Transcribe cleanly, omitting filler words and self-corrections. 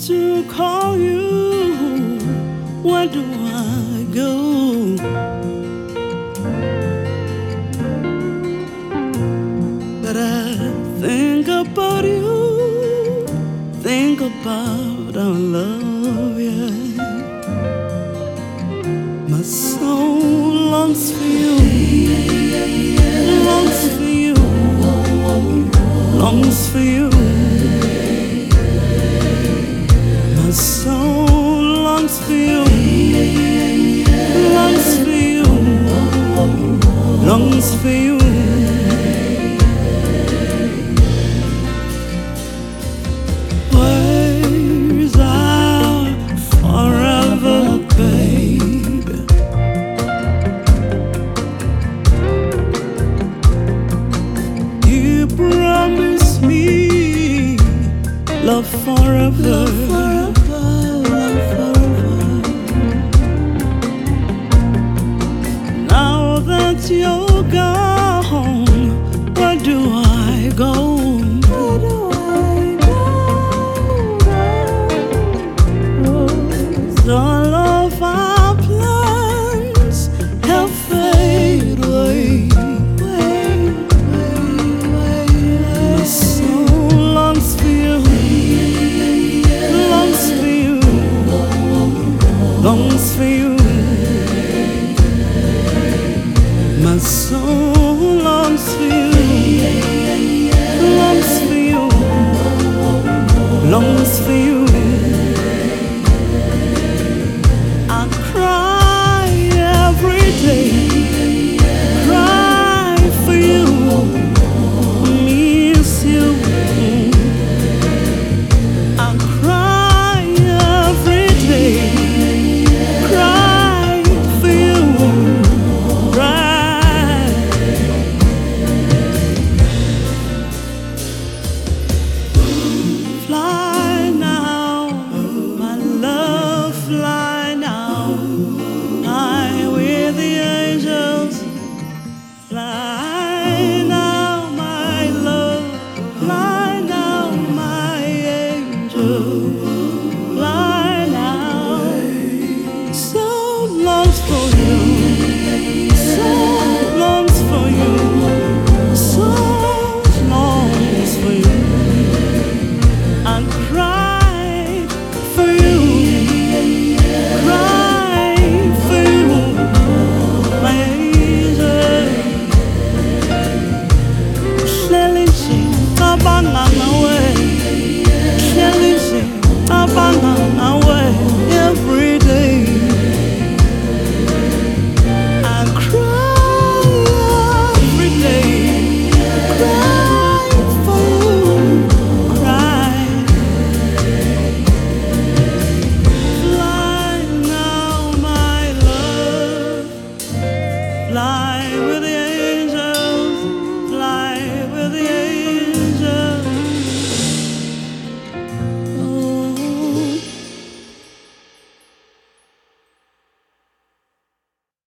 to call you. Where do I go? But I think about you, think about our love, yeah. My soul longs for you, longs for you, longs for you. My soul longs for you, longs for you, longs for you. Where's our forever, baby? You promised me love forever, love forever, love forever. Now that you're gone, where do I go?